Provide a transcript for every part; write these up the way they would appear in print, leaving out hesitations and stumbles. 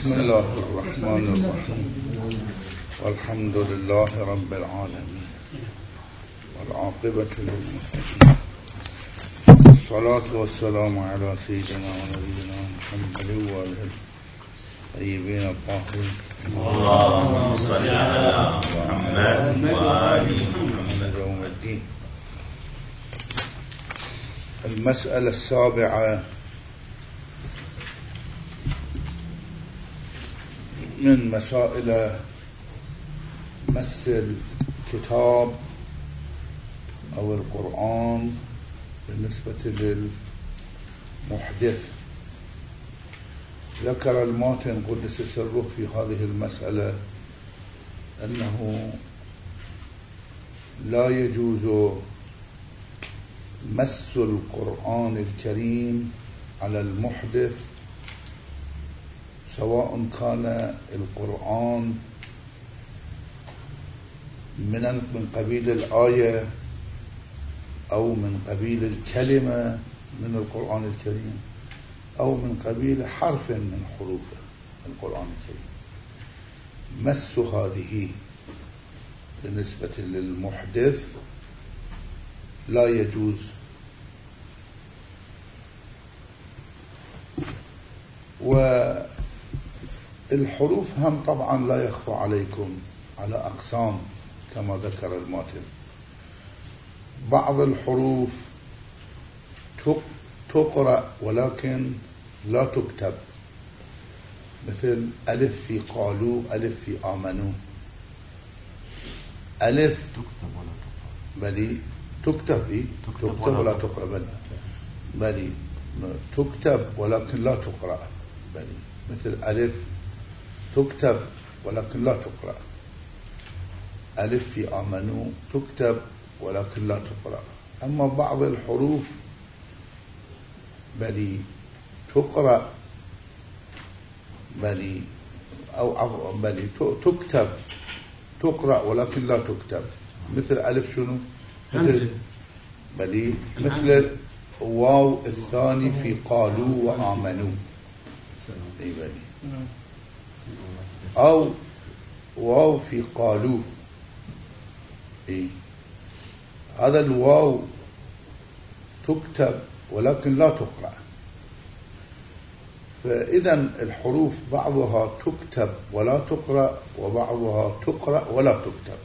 بسم الله الرحمن الرحيم والحمد لله رب العالمين والعاقبة للمتقين والصلاة والسلام على سيدنا ونبينا محمد وآله الطيبين الطاهرين اللهم صل على محمد وآل محمد يوم الدين. المسألة السابعة من مسائل مس الكتاب أو القرآن بالنسبة للمحدث. ذكر الماتن قدس سره في هذه المسألة أنه لا يجوز مس القرآن الكريم على المحدث، سواء كان القرآن من قبيل الآية أو من قبيل الكلمة من القرآن الكريم أو من قبيل حرف من حروف القرآن الكريم. مس هذه بالنسبة للمحدث لا يجوز. والحروف هم طبعا لا يخفى عليكم على أقسام كما ذكر الماتن. بعض الحروف تقرأ ولكن لا تكتب، مثل ألف في قالوا، ألف في آمنوا. ألف تكتب ولا تقرأ، بلي تكتب تكتب ولا تقرأ، بلي تكتب ولكن لا تقرأ، بلي مثل ألف تكتب ولكن لا تقرأ. ألف في آمنوا تكتب ولكن لا تقرأ. أما بعض الحروف بلي تقرأ، بلي أو بلي تكتب، تقرأ ولكن لا تكتب. مثل ألف شنو؟ مثل بلي مثل واو الثاني في قالوا وآمنوا، أي بلي، أو واو في قالوا، أي هذا الواو تكتب ولكن لا تقرأ. فإذا الحروف بعضها تكتب ولا تقرأ، وبعضها تقرأ ولا تكتب.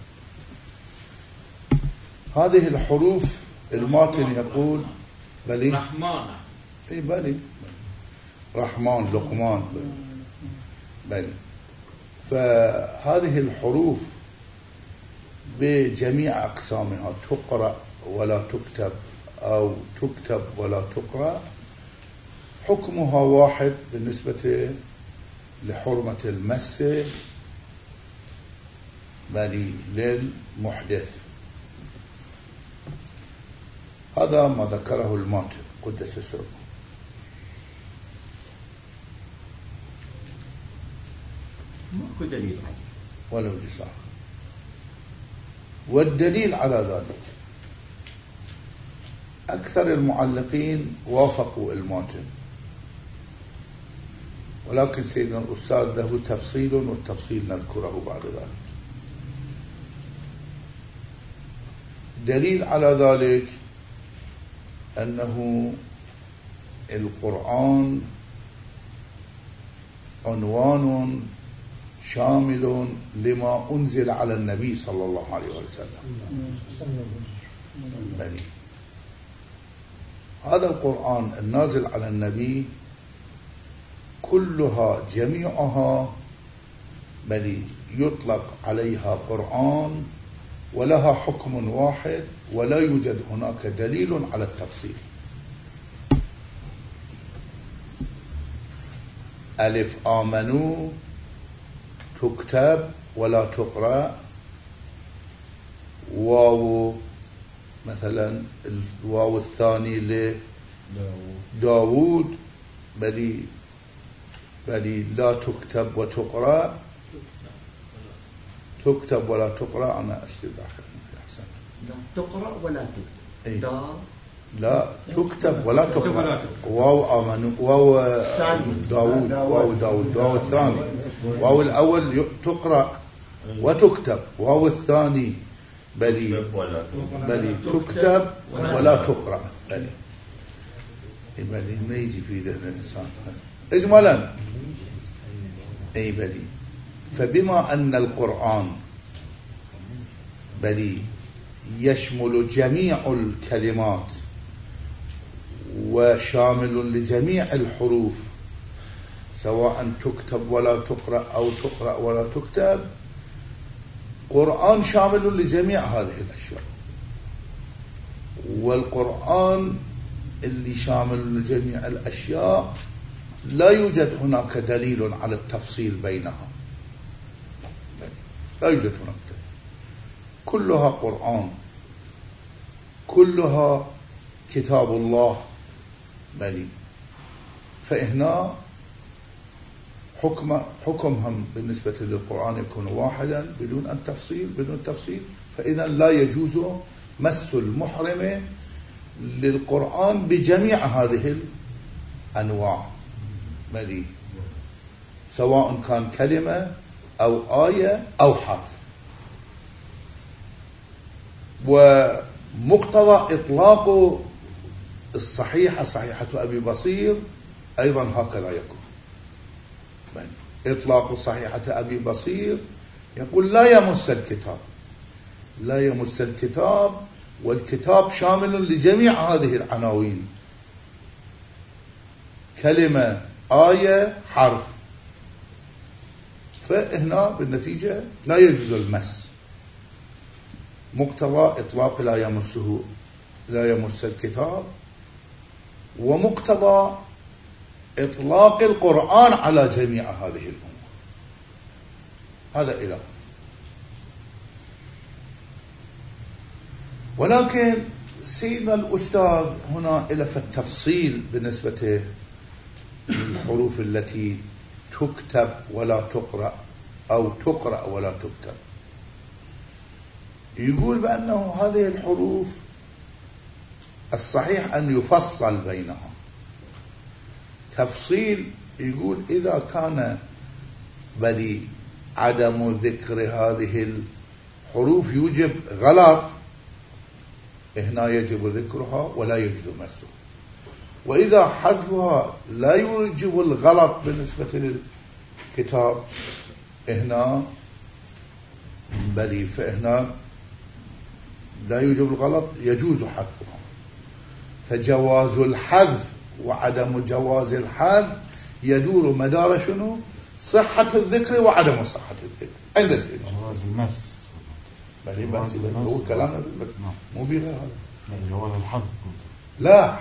هذه الحروف الماتن يقول بلي رحمن، اي بلي رحمن، لقمان، بلي. فهذه الحروف بجميع أقسامها تقرأ ولا تكتب أو تكتب ولا تقرأ، حكمها واحد بالنسبة لحرمة المس بلي للمحدث. هذا ما ذكره الماتن قدس سره. ماكو دليل عليه ولو جسار. والدليل على ذلك أكثر المعلقين وافقوا الماتن، ولكن سيدنا الأستاذ له تفصيل، والتفصيل نذكره بعد ذلك. دليل على ذلك أنه القرآن عنوان شامل لما أنزل على النبي صلى الله عليه وسلم. بني هذا القرآن النازل على النبي كلها جميعها بل يطلق عليها قرآن ولها حكم واحد، ولا يوجد هناك دليل على التفصيل. ألف آمنوا تكتب ولا تقرأ. واو مثلا الواو الثاني لداود بلي لا تكتب وتقرأ، تكتب ولا تقرأ. أنا أشتبه أحسن، تقرأ ولا تكتب. أي. دا لا تكتب ولا تقرأ. واو آمنوا، واو داود، واو الثاني، واو الأول تقرأ وتكتب، واو الثاني بلي تكتب ولا تقرأ. بلي ما يجي في ذهن الإنسان إجمالا. أي بلي. فبما أن القرآن بلي يشمل جميع الكلمات وشامل لجميع الحروف سواء تكتب ولا تقرأ أو تقرأ ولا تكتب، قرآن شامل لجميع هذه الأشياء. والقرآن اللي شامل لجميع الأشياء لا يوجد هناك دليل على التفصيل بينها، لا يوجد هناك دليل. كلها قرآن، كلها كتاب الله بلي. فهنا حكمهم بالنسبة للقرآن يكون واحدا بدون تفصيل. فإذا لا يجوز مس المحرم للقرآن بجميع هذه الأنواع بلي، سواء كان كلمة أو آية أو حرف. ومقتضى إطلاق الصحيحة صحيحة أبي بصير أيضا هكذا يكون. إطلاق صحيحة أبي بصير يقول لا يمس الكتاب، والكتاب شامل لجميع هذه العناوين، كلمة آية حرف. فهنا بالنتيجة لا يجوز المس، مقتضى إطلاق لا يمس الكتاب، ومقتضى إطلاق القرآن على جميع هذه الأمور. هذا إله. ولكن سيدنا الأستاذ هنا إلى في التفصيل بالنسبة للحروف التي تكتب ولا تقرأ أو تقرأ ولا تكتب. يقول بأنه هذه الحروف الصحيح أن يفصل بينها تفصيل. يقول إذا كان بلي عدم ذكر هذه الحروف يوجب غلط، هنا يجب ذكرها ولا يجوز مسها. وإذا حذفها لا يوجب الغلط بالنسبة للكتاب، هنا بلي فهنا لا يوجب الغلط يجوز حذفها. فجواز الحذف وعدم جواز الحذف يدور مدار شنو؟ صحة الذكر وعدم صحة الذكر عند سيدنا. جواز المس بلي بس هو كلامنا مو بغير هذا. جواز الحذف لا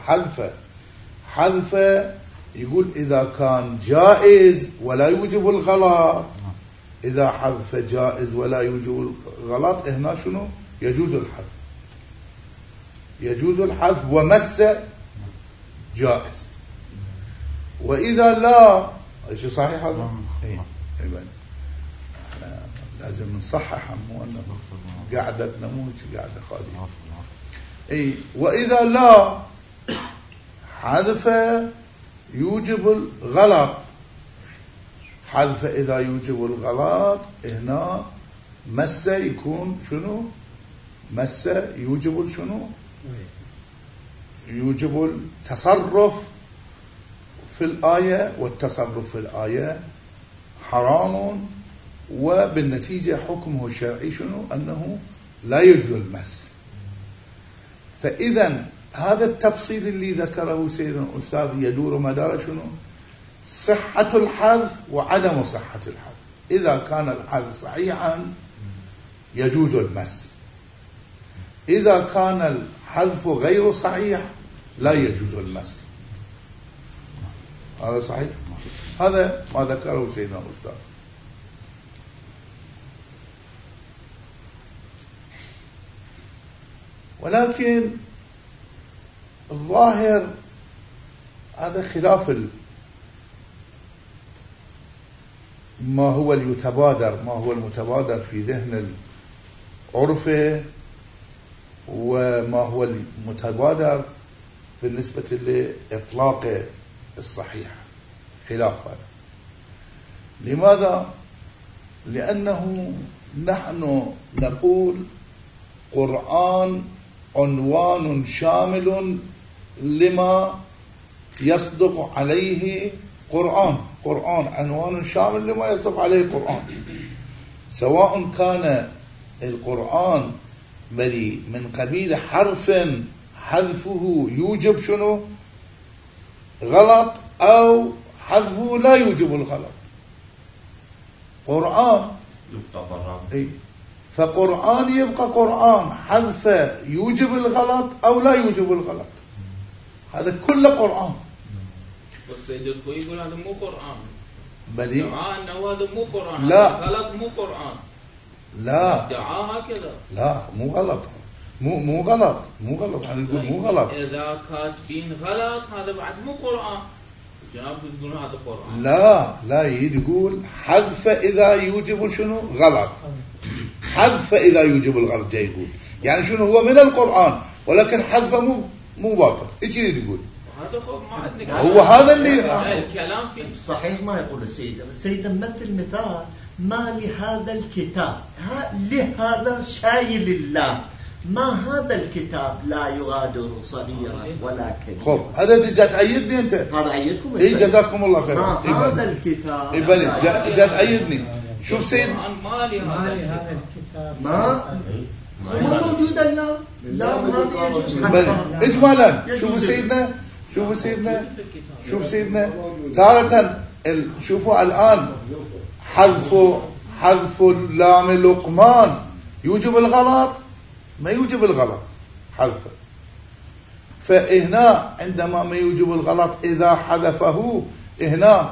حذف يقول إذا كان جائز ولا يوجب الغلط. إذا حذف جائز ولا يوجب الغلط هنا شنو؟ يجوز الحذف ومس جائز. وإذا لا ايش صحيح هذا؟ اي احنا لازم نصحح، مو انه قعدتنا مو قاعده خاليه. اي وإذا لا حذف يوجب الغلط. حذف إذا يوجب الغلط هنا مس يكون شنو؟ مس يوجب شنو؟ يوجب التصرف في الآية، والتصرف في الآية حرام، وبالنتيجة حكمه الشرعي شنو؟ أنه لا يجوز المس. فإذا هذا التفصيل اللي ذكره سيدنا الأستاذ يدور مدار شنو؟ صحة الحذف وعدم صحة الحذف. إذا كان الحذف صحيحا يجوز المس، إذا كان الحذف غير صحيح لا يجوز المس. هذا صحيح؟ هذا ما ذكره سيدنا الأستاذ. ولكن الظاهر هذا خلاف ما هو المتبادر في ذهن العرفة وما هو المتبادر بالنسبة لإطلاق الصحيح خلاف هذا. لماذا؟ لأنه نحن نقول قرآن عنوان شامل لما يصدق عليه قرآن عنوان شامل لما يصدق عليه القرآن، سواء كان القرآن بلي من قبيل حرف حذفه يوجب شنو غلط أو حذفه لا يوجب الغلط. قرآن فقرآن يبقى قرآن، حذف يوجب الغلط أو لا يوجب الغلط، هذا كله قرآن. والسيد الخوي يقول هذا مو قرآن، بلي دعاء أنه هذا مو قرآن، لا غلط مو قرآن، لا دعاء هكذا، لا مو غلط، مو غلط احنا نقول مو غلط. إذا كاتبين غلط هذا بعد مو قرآن، جناب تقولون هذا قرآن. لا يقول حذف إذا يوجب شنو غلط، حذف إذا يوجب الغلط جاي يقول يعني شنو هو من القرآن ولكن حذفه مو باطل، ايش يقول؟ هذا ما عندنا هو هذا اللي الكلام في صحيح. ما يقول السيد مثل مثال ما لهذا الكتاب لهذا شايل الله، ما هذا الكتاب لا يغادر صغيرا ولا كبيرا. خب هذا جاء تأيدني انت، هذا أيدكم اي جزاكم الله خير. هذا الكتاب جاء تأيدني. شوف سيد ما لهذا الكتاب ما موجود الله، لا هذه إجمالا. شوف سيدنا تارة شوفوا الآن حذف لام لقمان يوجب الغلط ما يوجب الغلط حذفه، فهنا عندما ما يوجب الغلط إذا حذفه هنا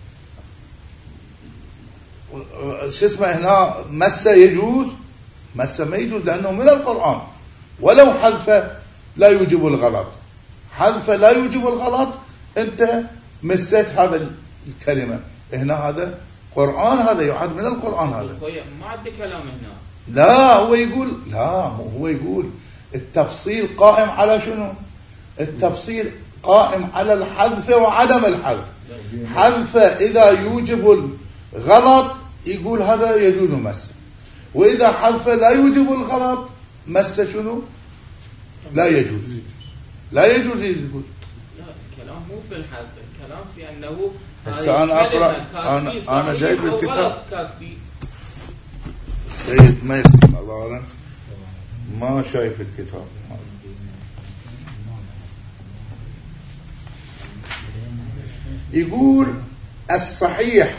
هنا مس يجوز، مس ما يجوز لأنه من القرآن، ولو حذف لا يوجب الغلط، حذف لا يوجب الغلط أنت مسيت هذا الكلمة هنا، هذا قرآن، هذا يعد من القرآن. هذا ما عندي كلام هنا. لا هو يقول التفصيل قائم على شنو؟ التفصيل قائم على الحذف وعدم الحذف. حذف إذا يوجب الغلط يقول هذا يجوز مس، وإذا حذف لا يوجب الغلط مس شنو؟ لا يجوز يقول. لا الكلام مو في الحذف، الكلام في أنه هسه أنا أقرأ، أنا جايب الكتاب سيد ما يكتب نظارا ما شايف الكتاب. يقول الصحيح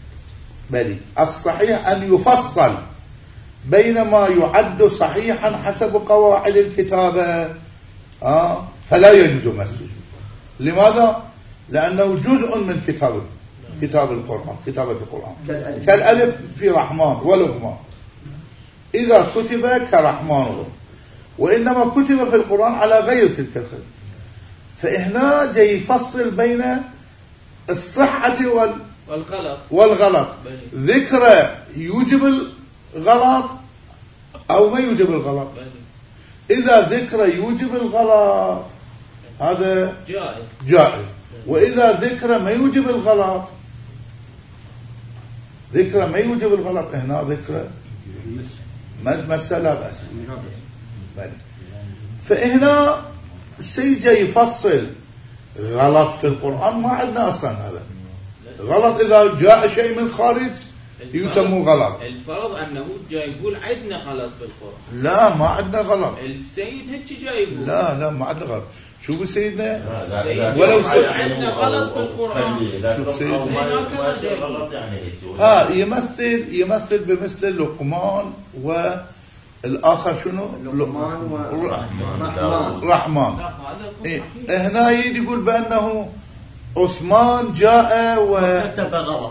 أن يفصل بين ما يعد صحيحا حسب قواعد الكتابة فلا يجوز مسه. لماذا؟ لأنه جزء من كتاب القرآن، كتابة القرآن، كالألف في رحمن ولقمان، إذا كتب كرحمن، وإنما كتب في القرآن على غير تلك الخلق. فإهنا جاي يفصل بين الصحة والغلط، ذكر يوجب الغلط أو ما يوجب الغلط. إذا ذكر يوجب الغلط هذا جائز، وإذا ذكر ما يوجب الغلط، هنا ذكر مسألة بس. فهنا الشيء جاي يفصل غلط في القرآن ما عندنا أصلا، هذا غلط إذا جاء شيء من خارج يسموه غلط. الفرض أنه جاي يقول عندنا غلط في القرآن. لا ما عندنا غلط، السيد هيك جاي يقول لا ما عندنا غلط. شوفوا سيدنا ولو عندنا غلط في القرآن. شوف سيدنا يمثل بمثل لقمان والآخر شنو؟ لقمان ورحمن. هنا يقول بأنه عثمان جاء وكتب غلط،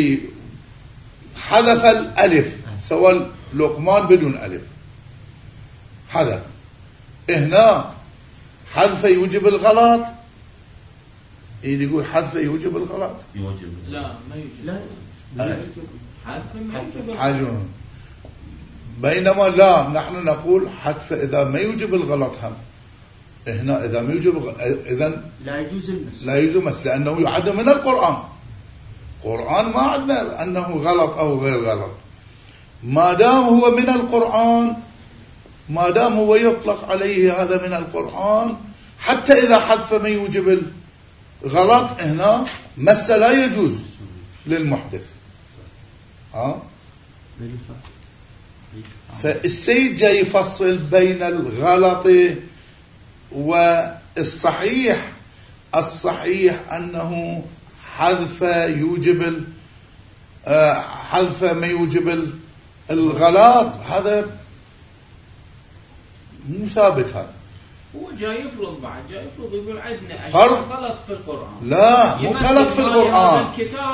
حذف الألف، سوى لقمان بدون ألف حذف. هنا حذف يوجب الغلط، يقول حذف يوجب الغلط، لا ما يوجب، لا حذف ما يوجب حاجون بينما لا، نحن نقول حذف إذا ما يوجب الغلط هم. هنا إذا ما يوجب إذن لا يجوز المس، لا يجوز المس، لأنه يعد من القرآن. القرآن ما عندنا أنه غلط أو غير غلط، ما دام هو من القرآن، ما دام هو يطلق عليه هذا من القرآن، حتى إذا حذف ما يوجب الغلط هنا مس لا يجوز للمحدث. فالسيد جاي يفصل بين الغلط والصحيح. الصحيح أنه حذف يوجب حذف ما يوجب الغلط، هذا مو ثابت. هذا هو جاي يفرض بعد، جاي يفرض يقول عندنا فرض غلط في القرآن. لا، مو غلط في القرآن،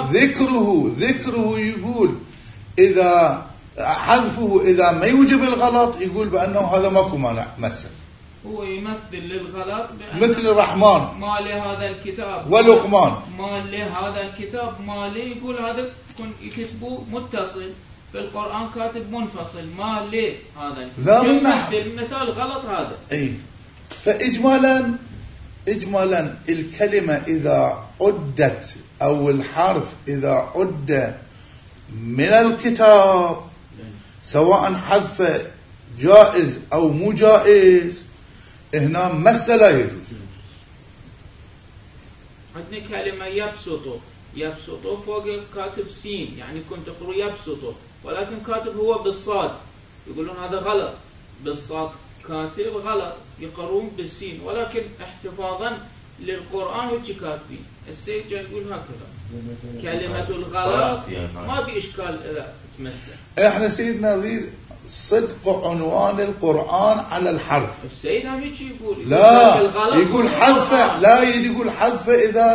ذكره يقول إذا حذفه إذا ما يوجب الغلط، يقول بأنه هذا ماكو مانع مثل. هو يمثل للغلط مثل الرحمن ما لهذا الكتاب ولقمان ما لهذا الكتاب ما لي، يقول هذا يكتبوا متصل، في القرآن كاتب منفصل، ما لي هذا لا يمثل مثال غلط هذا. اي. فإجمالا الكلمة إذا عدت أو الحرف إذا عد من الكتاب، سواء حذف جائز أو مو جائز، هنا مس لا يجوز. عندنا كلمة يبسط فوق كاتب سين، يعني كنت تقرأ يبسط، ولكن كاتب هو بالصاد، يقولون هذا غلط، بالصاد كاتب غلط، يقرون بالسين، ولكن احتفاظا للقرآن وشي كاتبين. السيد جاي يقول هكذا كلمة الغلط ما بإشكال إذا تمثل. احنا سيدنا نريد صدق عنوان القرآن على الحرف. السيد هم يقول لا، يقول حذف، لا يقول حذف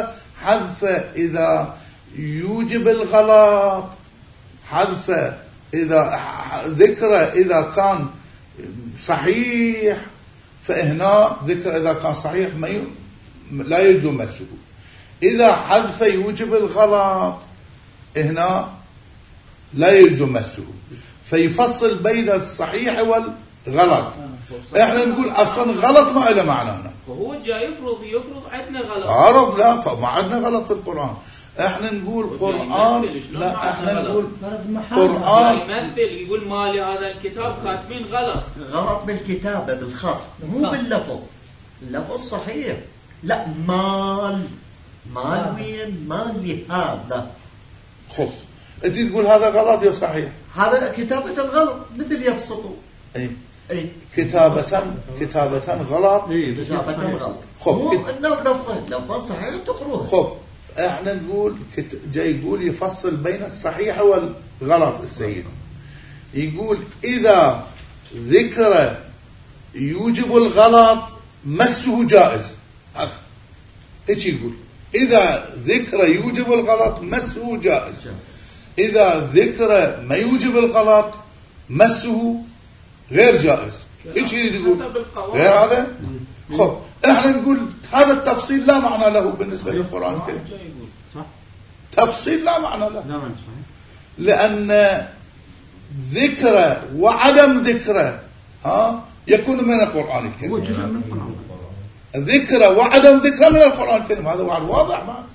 إذا يوجب الغلط، حذف إذا ذكر إذا كان صحيح، فهنا ذكر إذا كان صحيح لا يجوز مسه. إذا حذف يوجب الغلط هنا لا يجوز مسه، فيفصل بين الصحيح والغلط. احنا نقول اصلا غلط ما له معنى هنا، وهو جاي يفرض عندنا غلط. عرب لا، فما عندنا غلط في القرآن. احنا نقول قرآن، لا احنا نقول قرآن يمثل، يقول ما لهذا الكتاب كاتبين غلط. غلط بالكتابة بالخط، مو باللفظ. اللفظ صحيح، لا مال وين مال لهذا. خف انت تقول هذا غلط يا صحيح، هذا كتابة غلط، مثل يبسطوا. اي كتابة غلط. كتابة غلط. خب انه لفظا صحيح تقروه. خب احنا نقول جاي يقول يفصل بين الصحيح والغلط. السيد يقول إذا ذكر يوجب الغلط مسه جائز. ايش يقول؟ إذا ذكر يوجب الغلط مسه جائز، إذا ذكر ما يوجب الغلط مسه غير جائز. ايش يقول؟ غير هذا. خب احنا نقول هذا التفصيل لا معنى له بالنسبة للقرآن الكريم. تفصيل لا معنى له، لأن ذكر وعدم ذكر يكون من القرآن الكريم. ذكر وعدم ذكر من القرآن الكريم، هذا واضح معنا.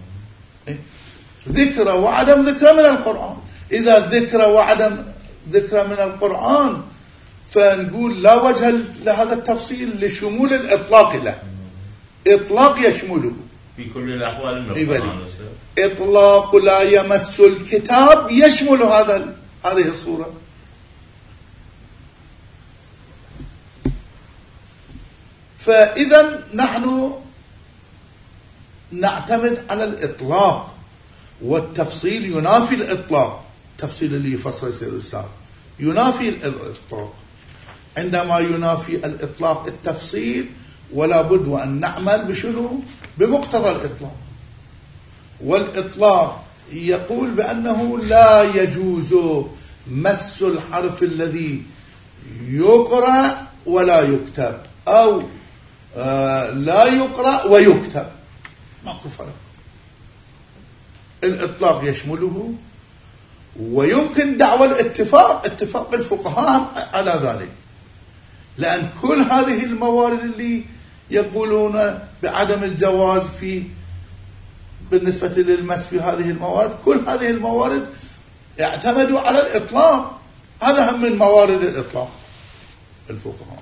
ذكر وعدم ذكر من القرآن. إذا ذكر وعدم ذكر من القرآن فنقول لا وجه لهذا التفصيل لشمول الإطلاق له. إطلاق يشمله في كل الأحوال من القرآن. إطلاق لا يمس الكتاب يشمل هذه الصورة. فإذا نحن نعتمد على الإطلاق، والتفصيل ينافي الإطلاق. التفصيل اللي يفصل سيد الأستاذ ينافي الإطلاق. عندما ينافي الإطلاق التفصيل ولا بد وأن نعمل بشنو؟ بمقتضى الإطلاق. والإطلاق يقول بأنه لا يجوز مس الحرف الذي يقرأ ولا يكتب، أو لا يقرأ ويكتب، ماكو فرق. الإطلاق يشمله ويمكن دعوى الاتفاق، اتفاق الفقهاء على ذلك، لأن كل هذه الموارد اللي يقولون بعدم الجواز بالنسبة للمس في هذه الموارد، كل هذه الموارد اعتمدوا على الإطلاق. هذا هم من موارد الإطلاق الفقهاء.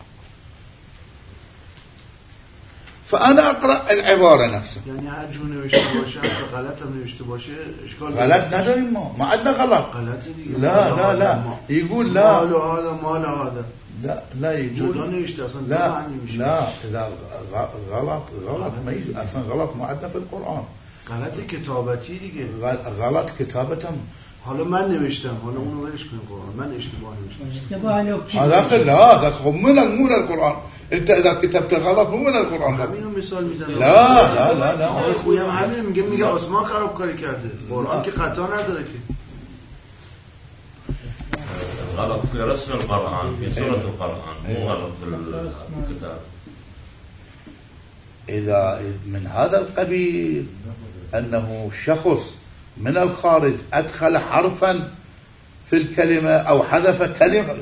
فأنا أقرأ العبارة نفسها. يعني هرجو نوشته باشه، حتى غلط هم نوشته باشه اشكال غلط نداریم، ما عندنا غلط. لا يقول لا مال هذا مال هذا، لا يقول جدا نوشته اصلا. لا اذا غلط ما يجوز اصلا. غلط ما عندنا في القرآن. غلط کتابتی دیگه. غلط كتابتهم. حالا من نوشتم، حالا اونو ولش کن قرآن، من اشتباه نوشتم. هذا خب من القرآن. انت اذا كتبت غلط مو من القرآن. همینو مثال میزنم. لا خویم همین میگه عثمان خرابکاری کرده، قرآن که خطا نداره که. غلط في رسم القرآن، في سورة القرآن، مو غلط في الكتاب. إذا من هذا القبيل أنه شخص من الخارج أدخل حرفا في الكلمة أو حذف كلمة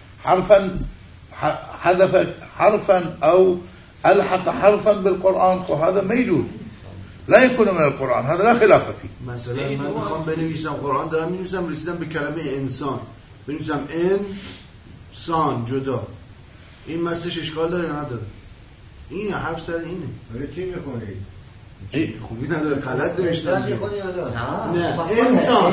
حذف حرفا أو ألحق حرفا بالقرآن، فهذا ما يجوز، لا يكون من القرآن، هذا لا خلاف فيه. مثلا من میخوام بنویسم قرآن دارم می‌نویسم، رسیدم به کلمه انسان، بنویسم انسان جدا، این مسش اشکال داره یا نداره؟ اینه حرف سر اینه. ولی چی میخونی؟ خوبی نداره، غلط نوشتم. میخونی یا نه انسان.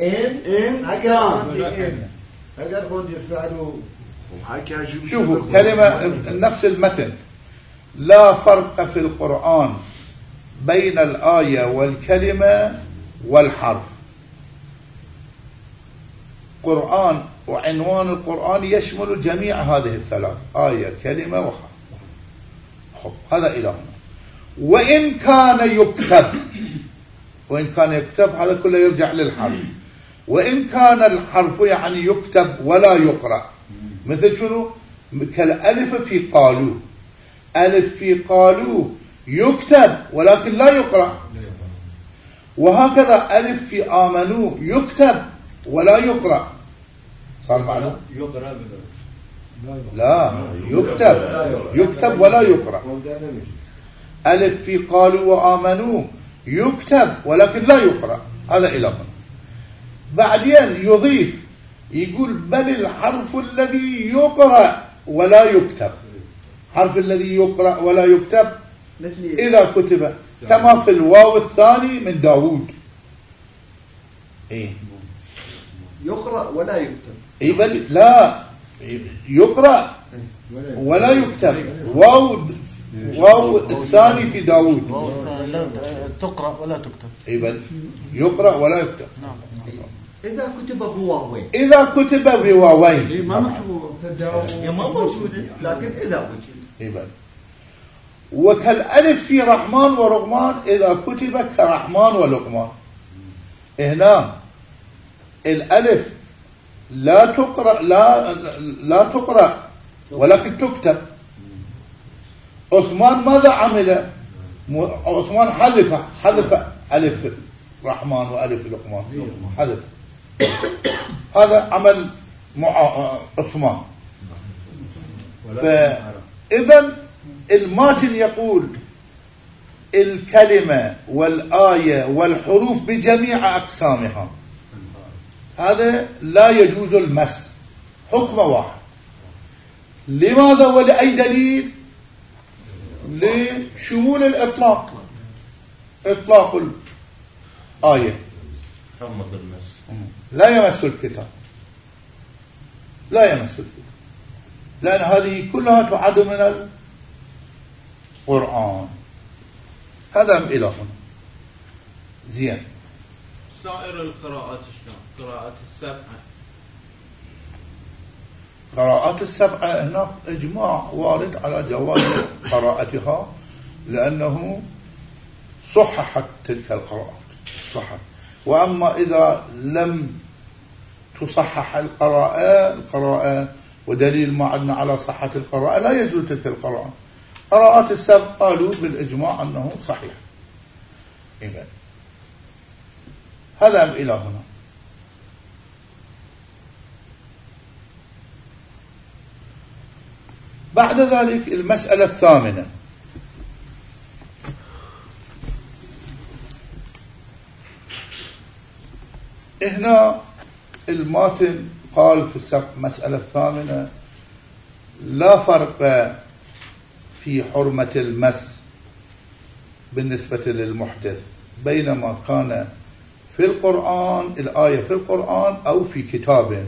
اگر خوندی فعلو شوفوا كلمة نفس المتن، لا فرق في القرآن بين الآية والكلمة والحرف. قرآن وعنوان القرآن يشمل جميع هذه الثلاث، آية كلمة وحرف. خب هذا إلى هنا. وإن كان يكتب هذا كله يرجع للحرف. وإن كان الحرف يعني يكتب ولا يقرأ، مثل شنو؟ كالألف في قالوا. ألف في قالوا يكتب ولكن لا يقرأ. وهكذا ألف في آمنوا يكتب ولا يقرأ. صار معلوم؟ لا يكتب ولا يقرأ. ألف في قالوا وآمنوا يكتب ولكن لا يقرأ. هذا إلى هنا. بعدين يضيف يقول بل الحرف الذي يقرأ ولا يكتب. حرف الذي يقرأ ولا يكتب إذا كتب كما في الواو الثاني من داود. يقرأ ولا يكتب. بل لا يقرأ ولا يكتب. واو الثاني في داود. تقرأ ولا تكتب. بل يقرأ ولا يكتب. إذا كتب بواوين. إذا كتب بواوين ما مكتوب ما موجود، لكن إذا وجد. وكالألف في رحمن ورغمان إذا كتب كرحمن ولقمان. هنا الألف لا تقرأ ولكن تكتب. عثمان ماذا عمل؟ عثمان حذف ألف رحمن وألف لقمان، حذف. هذا عمل عثمان. فإذا الماتن يقول الكلمة والآية والحروف بجميع أقسامها، هذا لا يجوز المس، حكم واحد. لماذا ولأي دليل؟ لشمول الإطلاق، إطلاق الآية حمة المس لا يمس الكتاب، لا يمس الكتاب، لأن هذه كلها تعد من القرآن. هذا إلى هنا. زين. سائر القراءات شلون؟ قراءات السبعة. قراءات السبعة هناك إجماع وارد على جواز قراءتها، لأنه صححت تلك القراءات، صحت. وأما إذا لم تصحح القراءة ودليل ما عندنا على صحة القراءة لا يجوز تلك القراءة. قراءات السبع قالوا بالإجماع أنه صحيح. إذن هذا إلى هنا. بعد ذلك المسألة الثامنة، هنا الماتن قال في المسألة الثامنة: لا فرق في حرمة المس بالنسبة للمحدث بينما كان في القرآن، الآية في القرآن أو في كتاب.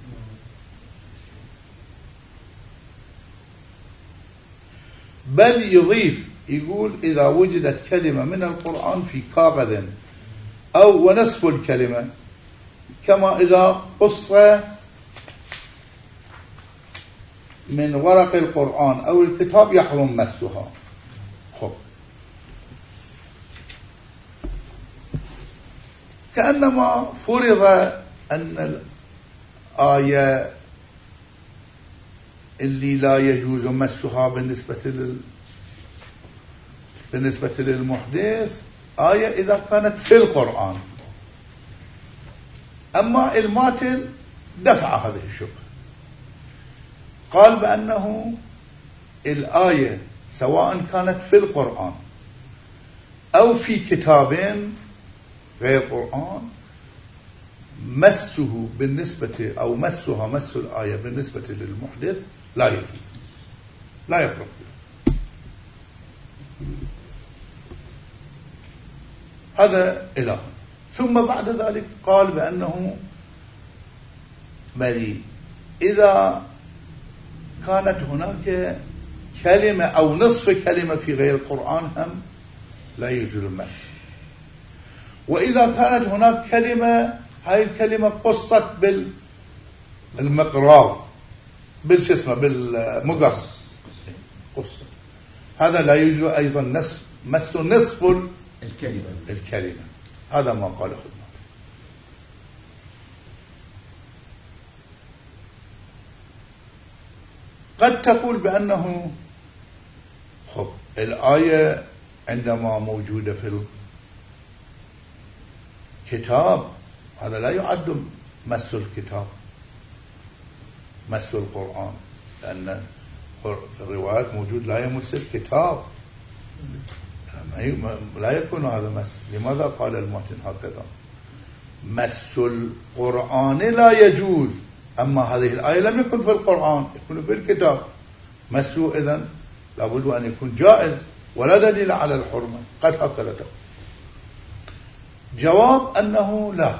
بل يضيف يقول: إذا وجدت كلمة من القرآن في كاغذ أو ونصف الكلمة، كما إذا قص من ورق القرآن أو الكتاب يحرم مسها. خب، كأنما فرض أن الآية اللي لا يجوز مسها بالنسبة للمحدث آية إذا كانت في القرآن. أما الماتن دفع هذه الشبهة، قال بأنه الآية سواء كانت في القرآن أو في كتاب غير القرآن، مسه بالنسبة أو مسها مس الآية بالنسبة للمحدث لا يجوز، لا يفرق. هذا إله. ثم بعد ذلك قال بأنه بل إذا كانت هناك كلمة أو نصف كلمة في غير القرآن هم لا يجوز المس. وإذا كانت هناك كلمة، هاي الكلمة قصت بالمقراض بالمقص قصة، هذا لا يجوز أيضا مس نصف الكلمة. هذا ما قاله الماتن. قد تقول بأنه خب الآية عندما موجودة في الكتاب هذا لا يعد مس الكتاب، مس القرآن، لأن في الروايات موجود لا يمس الكتاب، لا يكون هذا مس. لماذا قال الماتن هكذا؟ مس القرآن لا يجوز، أما هذه الآية لم يكن في القرآن، يكون في الكتاب. مسه إذن لابد أن يكون جائز ولا دليل على الحرمة. قد هكذا تقول. جواب أنه لا،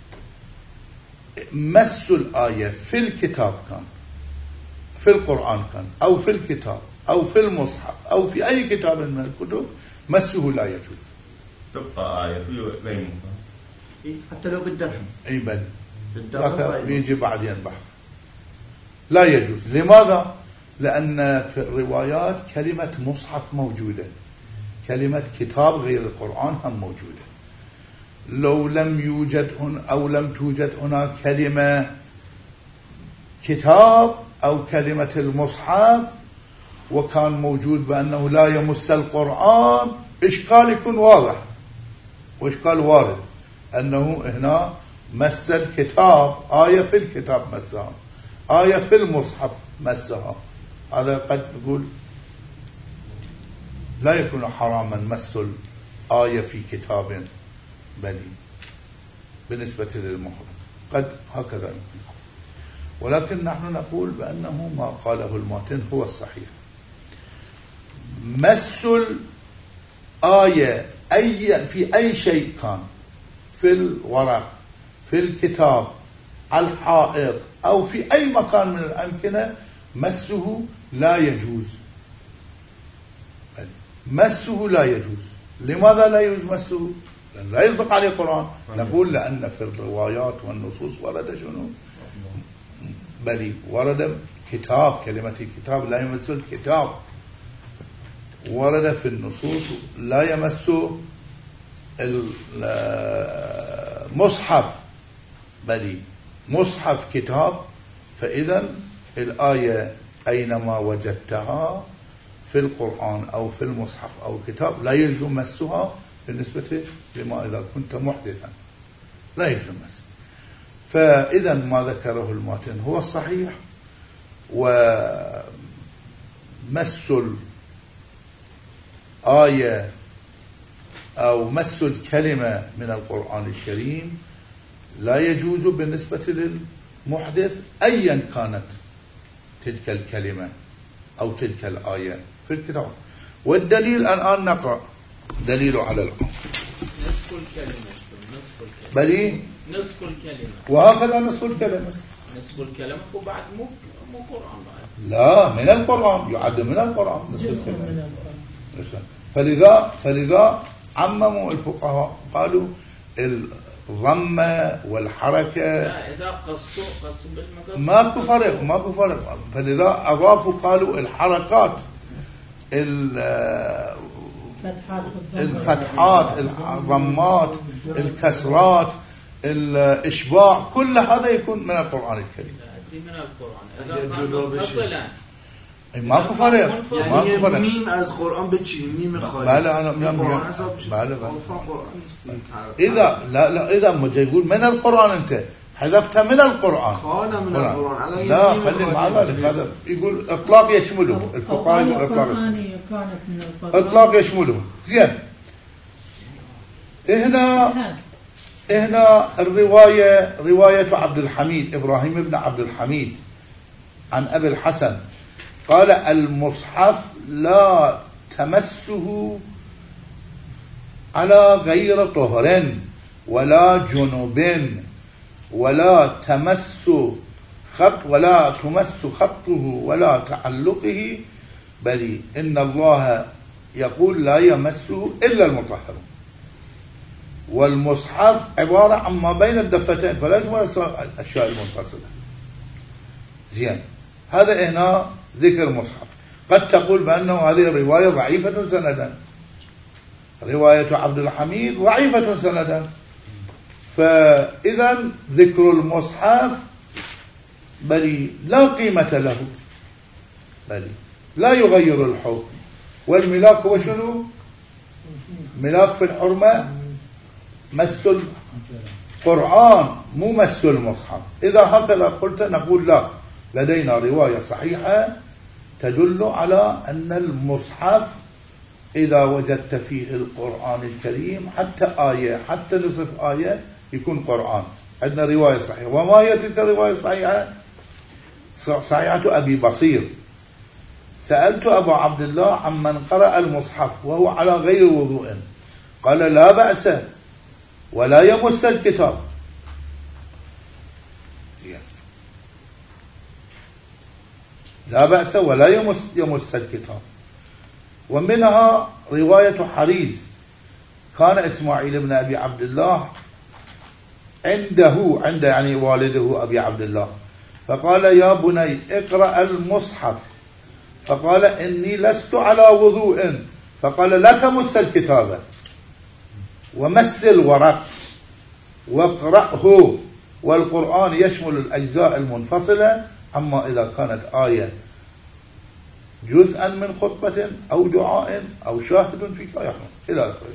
مس الآية في الكتاب كان، في القرآن كان، أو في الكتاب أو في المصحف أو في أي كتاب من الكتب، مسه لا يجوز. تبقى آية في بينهم حتى لو بالدرهم. أي بل يجي بعدين بحث. لا يجوز. لماذا؟ لأن في الروايات كلمة مصحف موجودة، كلمة كتاب غير القرآن هم موجودة. لو لم يوجد أو لم توجد هناك كلمة كتاب أو كلمة المصحف وكان موجود بأنه لا يمس القرآن، إشكال يكون واضح وإشكال وارد أنه هنا مس الكتاب، آية في الكتاب مسها، آية في المصحف مسها. هذا قد يقول لا يكون حراما مس الآية في كتاب بل بالنسبة للمحرم، قد هكذا يمكن. ولكن نحن نقول بأنه ما قاله الماتن هو الصحيح. مس الآية في أي شيء كان، في الورق، في الكتاب، على الحائط، أو في أي مكان من الأمكنة، مسه لا يجوز. مسه لا يجوز. لماذا لا يجوز مسه؟ لأن لا يصدق عليه القرآن. نقول لأن في الروايات والنصوص ورد شنو؟ بل ورد كتاب، كلمة كتاب لا يمس الكتاب. ورد في النصوص لا يمس المصحف، بل مصحف كتاب. فإذا الآية أينما وجدتها في القرآن أو في المصحف أو كتاب لا يلزم مسها بالنسبة لما إذا كنت محدثا، لا يلزم مسها. فإذا ما ذكره الماتن هو الصحيح، مس الآية أو مس الكلمة من القرآن الكريم لا يجوز بالنسبة للمحدث أيا كانت تلك الكلمة أو تلك الآية في الكتاب. والدليل الآن نقرأ دليل على الأمر. نصف الكلمة. بلي نصف الكلمة. وهكذا نصف الكلمة. نصف الكلمة وبعد مو قرآن بعد. لا من القرآن، يعد من القرآن نصف الكلمة. فلذا عمموا الفقهاء قالوا الضمة والحركة لا إذا قصوا بالمقص ماكو فرق. فلذا أضافوا قالوا الحركات الفتحات الضمات الكسرات الإشباع كل هذا يكون من القرآن الكريم. من القرآن إذا كان منفصلا ماكو فرق. ميم از قرآن بچی ميم خالي. بله أنا بله. إذا ما يقول من القرآن أنت حذفت من القرآن. خانة من القرآن. لا خلي مع ذلك هذا يقول إطلاق يشمله الفقهاء إطلاق يشمله. زين هنا الرواية رواية عبد الحميد إبراهيم بن عبد الحميد عن أبي الحسن قال المصحف لا تمسه على غير طهر ولا جنوب ولا تمس خطه ولا تعلقه بل إن الله يقول لا يمسه إلا المطهر. والمصحف عبارة عن ما بين الدفتين فلا يشمل الأشياء المنفصلة. زين هذا هنا ذكر مصحف. قد تقول بأنه هذه الرواية ضعيفة سندا، رواية عبد الحميد ضعيفة سندا، فإذا ذكر المصحف بل لا قيمة له، بل لا يغير الحكم. والملاك هو شنو؟ ملاك في الحرمة مس القرآن مو مس المصحف. إذا هكذا قلت نقول لا، لدينا رواية صحيحة تدل على أن المصحف إذا وجدت فيه القرآن الكريم حتى آية حتى نصف آية يكون قرآن. عندنا رواية صحيحة. وما هي تلك الرواية الصحيحة؟ صحيحة أبي بصير. سألت أبا عبد الله عمن قرأ المصحف وهو على غير وضوء قال لا بأس ولا يمس الكتاب. لا بأس ولا يمس الكتاب. ومنها رواية حريز كان إسماعيل بن أبي عبد الله عند يعني والده أبي عبد الله فقال يا بني اقرأ المصحف فقال إني لست على وضوء فقال لا تمس الكتاب ومس الورق واقرأه. والقرآن يشمل الأجزاء المنفصلة أما إذا كانت آية جزءا من خطبة أو دعاء أو شاهد فيك يحرم إلى آخره.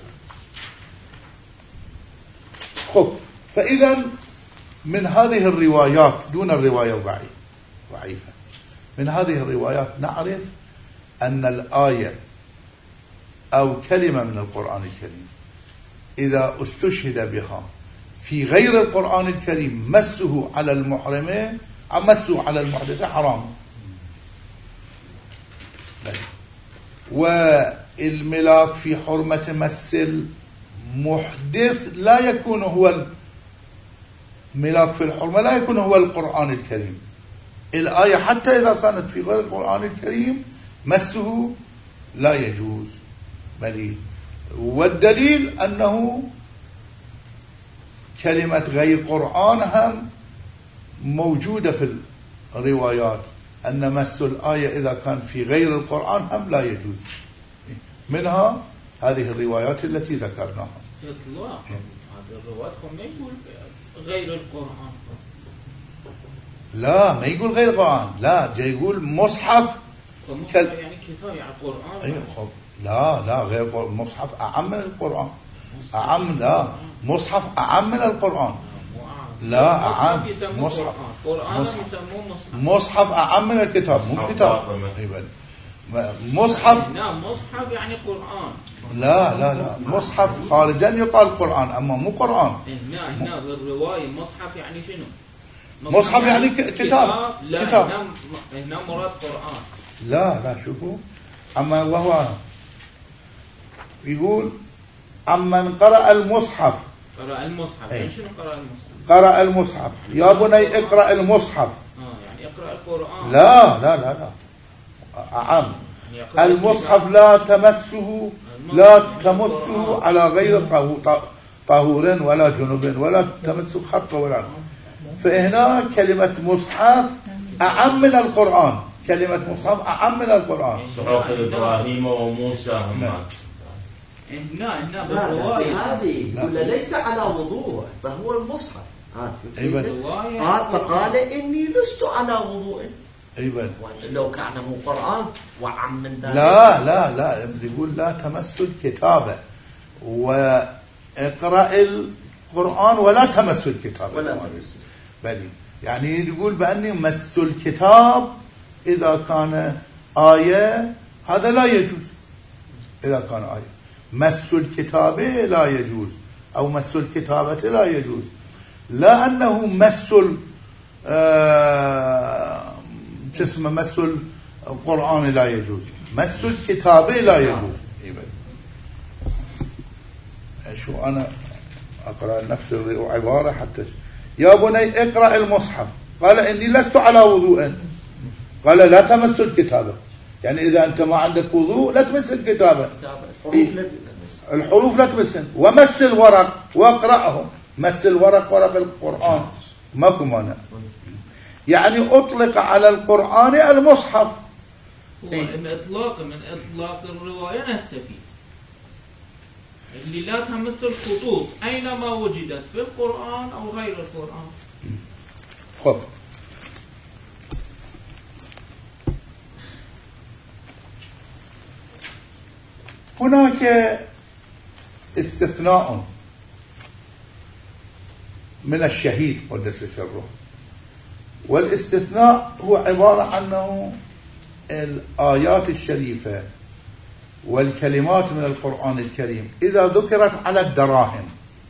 خب فإذا من هذه الروايات دون الرواية ضعيفة من هذه الروايات نعرف أن الآية أو كلمة من القرآن الكريم إذا استشهد بها في غير القرآن الكريم مسه على المحرمين مسه على المحدث حرام. والملاك في حرمة مس المحدث لا يكون هو الملاك في الحرمة لا يكون هو القرآن الكريم. الآية حتى إذا كانت في غير القرآن الكريم مسه لا يجوز. والدليل أنه كلمة غير قرآن هم موجودة في الروايات أن مس الآية إذا كان في غير القرآن هم لا يجوز. منها هذه الروايات التي ذكرناها. إطلاق هذه الروايات ما يقول غير القرآن. لا ما يقول غير القرآن لا جاي يقول مصحف يعني كفاية على القرآن. أيوة لا غير مصحف أعم من القرآن. أعم لا مصحف أعم من القرآن. لا أعم مصحف أعم من الكتاب مو كتاب. مصحف نعم مصحف يعني قرآن. لا مصحف خارجا يقال قرآن أما مو قرآن. هنا بالرواية مصحف يعني شنو؟ مصحف يعني كتاب. لا كتاب. هنا مراد قرآن. لا شوفوا أما وهو يقول عمن قرأ المصحف. قرأ المصحف يعني شنو قرأ المصحف؟ قرأ المصحف يا بني اقرأ المصحف. يعني اقرأ القرآن. لا عام يعني المصحف لا تمسه على غير طهور ولا جنوب ولا تمسه خط ولا. فهنا كلمة مصحف أعم من القرآن. كلمة مصحف أعم من القرآن. صحف إبراهيم وموسى هم. هنا بالرواية هذه ولا ليس على وضوء فهو المصحف. أيوة. فقال إني لست على وضوء. أيوة. لو كان مو قرآن وعم من ذلك. لا يقول لا تمس الكتابة واقرأ القرآن ولا تمس الكتابة ولا تمس. بلي يعني يقول بأني مس الكتاب إذا كان آية هذا لا يجوز. إذا كان آية مس الكتابة لا يجوز أو مس الكتابة لا يجوز. لا أنه مس مس القرآن لا يجوز. مس الكتابة لا يجوز. شو أنا أقرأ نفس العبارة حتى يا بني اقرأ المصحف قال إني لست على وضوء قال لا تمس الكتابة يعني إذا أنت ما عندك وضوء لا تمس الكتابة. الحروف لا تمسن ومس الورق واقرأه. مس الورق ورق القرآن ماكو مانع. يعني أطلق على القرآن المصحف. من إطلاق الرواية نستفيد اللي لا تمس الخطوط أينما وجدت في القرآن أو غير القرآن. خب هناك استثناء من الشهيد قدس سره. والاستثناء هو عبارة عنه الآيات الشريفة والكلمات من القرآن الكريم إذا ذكرت على الدراهم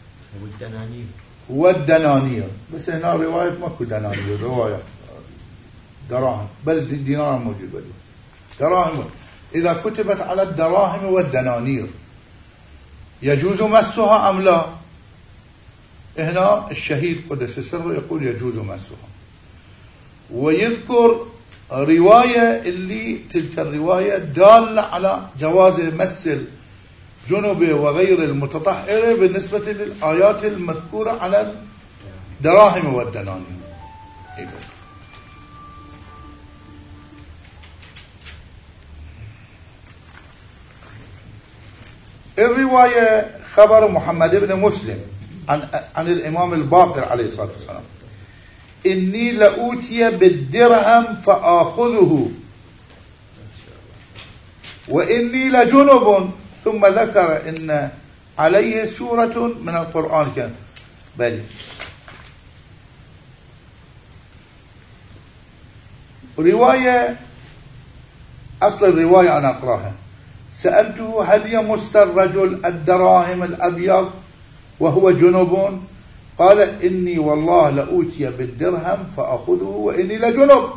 والدنانير. بس هنا رواية ماكو دنانير رواية دراهم بل دينار موجود بل دراهم. إذا كتبت على الدراهم والدنانير يجوز مسها أم لا؟ هنا الشهيد قدس سره يقول يجوز مسها ويذكر رواية اللي تلك الرواية دالة على جواز مس الجنوب وغير المتطهرة بالنسبة للآيات المذكورة على الدراهم والدنانير. الرواية خبر محمد بن مسلم عن الإمام الباقر عليه الصلاة والسلام إني لأوتي بالدرهم فآخذه وإني لجنب ثم ذكر إن عليه سورة من القرآن كان بل رواية أصل الرواية أنا أقرأها. سألته هل يمس الرجل الدراهم الأبيض وهو جنب؟ قال إني والله لأوتي بالدرهم فأخذه وإني لجنب.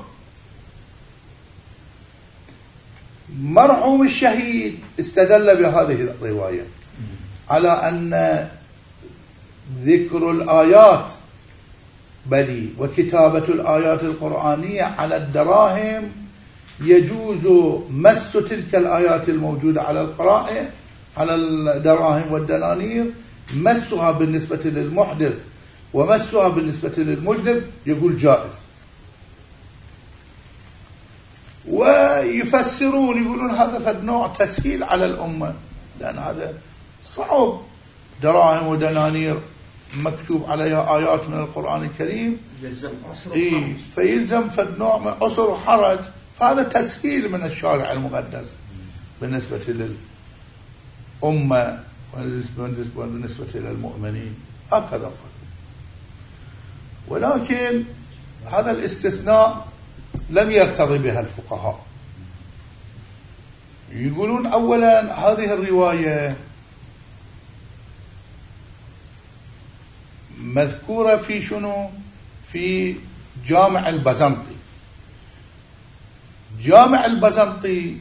مرحوم الشهيد استدل بهذه الرواية على أن ذكر الآيات بل وكتابة الآيات القرآنية على الدراهم يجوز مس تلك الآيات الموجودة على القراءة على الدراهم والدنانير. مسها بالنسبة للمحدث ومسها بالنسبة للمجنب يقول جائز. ويفسرون يقولون هذا فد نوع تسهيل على الأمة لأن هذا صعب دراهم ودنانير مكتوب عليها آيات من القرآن الكريم فيلزم فد نوع من عسر وحرج. فهذا تسهيل من الشارع المقدس بالنسبة للأمة وبالنسبة للمؤمنين هكذا قال. ولكن هذا الاستثناء لم يرتضي بها الفقهاء يقولون أولا هذه الرواية مذكورة في شنو؟ في جامع البزنطي. جامع البزنطي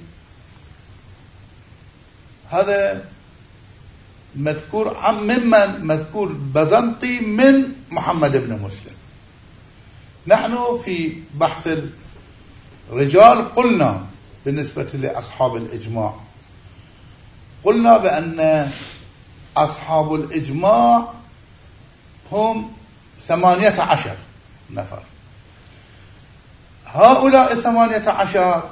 هذا مذكور ممن مذكور بزنطي من محمد بن مسلم. نحن في بحث الرجال قلنا بالنسبة لأصحاب الإجماع، قلنا بأن أصحاب الإجماع هم 18 نفر. هؤلاء 18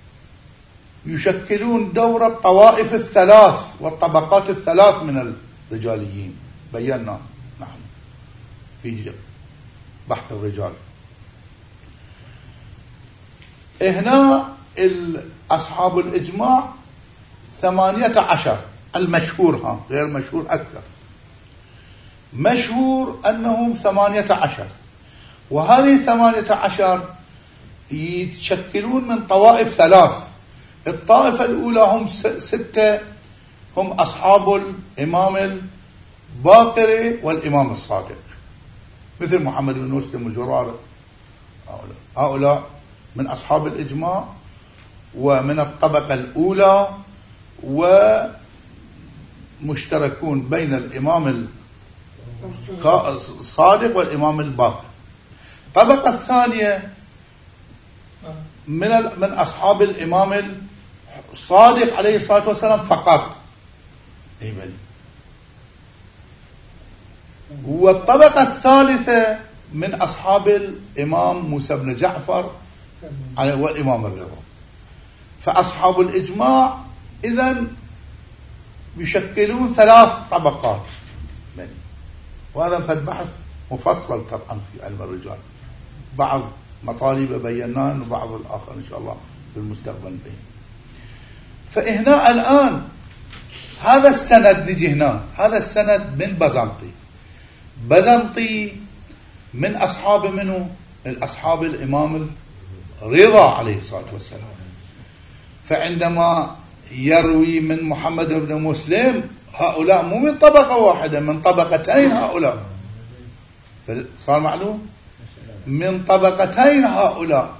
يشكلون دور الطوائف الثلاث والطبقات الثلاث من الرجاليين. بينا نحن في بحث الرجال. هنا أصحاب الإجماع 18 المشهور، غير مشهور أكثر. مشهور أنهم 18، وهذه 18 يتشكلون من طوائف ثلاث. الطائفة الأولى هم 6، هم أصحاب الإمام الباقر والإمام الصادق، مثل محمد بن مسلم وزرارة. هؤلاء من أصحاب الإجماع ومن الطبقة الأولى، ومشتركون بين الإمام الصادق والإمام الباقر. الطبقة الثانية من أصحاب الإمام الصادق عليه الصلاة والسلام فقط. والطبقة الثالثة من أصحاب الإمام موسى بن جعفر والإمام الرضا. فأصحاب الإجماع إذن يشكلون 3 طبقات. وهذا فد بحث مفصل طبعا في علم الرجال، بعض مطالب بيناه وبعض الآخر إن شاء الله في المستقبل بين. فهنا الآن هذا السند نجي هنا، هذا السند من بزنطي. بزنطي من أصحاب منه؟ الأصحاب الإمام الرضا عليه الصلاة والسلام. فعندما يروي من محمد بن مسلم، هؤلاء مو من طبقة واحدة، من طبقتين هؤلاء. فصار معلوم من طبقتين هؤلاء.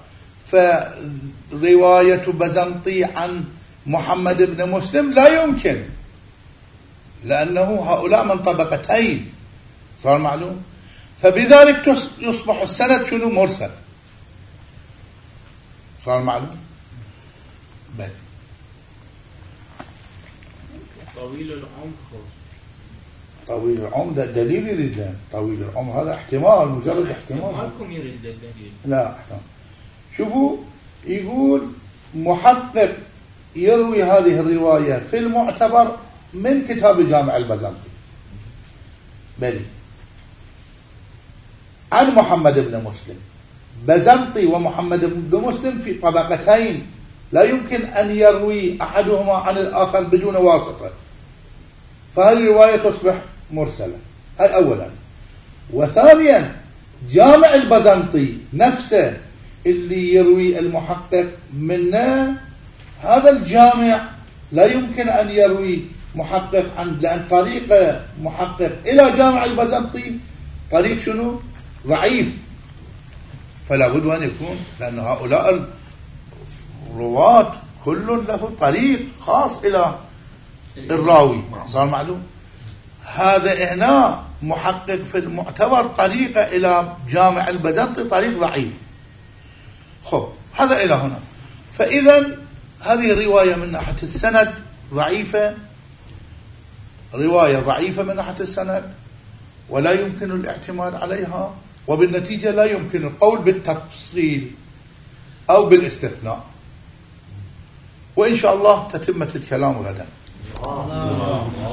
فرواية بزنطي عن محمد بن مسلم لا يمكن، لأنه هؤلاء من طبقتين. صار معلوم. فبذلك يصبح السند شنو؟ مرسل. صار معلوم. بل طويل العمر. طويل العمر ده دليل يريد. طويل العمر هذا احتمال، مجرد احتمال. مالكم يريد الدليل. لا احتمال. شوفوا يقول محقق يروي هذه الرواية في المعتبر من كتاب جامع البزنطي بل عن محمد بن مسلم. بزنطي ومحمد بن مسلم في طبقتين، لا يمكن أن يروي أحدهما عن الآخر بدون واسطة، فهذه الرواية تصبح مرسلة. هذا أولا. وثانيا جامع البزنطي نفسه اللي يروي المحقق منه، هذا الجامع لا يمكن أن يروي محقق عن، لأن طريق محقق إلى جامع البزنطي طريق شنو؟ ضعيف. فلا بد أن يكون، لأن هؤلاء الرواة كل له طريق خاص إلى الراوي. صار معلوم. هذا هنا محقق في المعتبر طريقة إلى جامع البزنطي طريق ضعيف. خب هذا إلى هنا. فإذا هذه الرواية من ناحية السند ضعيفة، رواية ضعيفة من ناحية السند، ولا يمكن الاعتماد عليها، وبالنتيجة لا يمكن القول بالتفصيل أو بالاستثناء. وإن شاء الله تتمة الكلام غدا.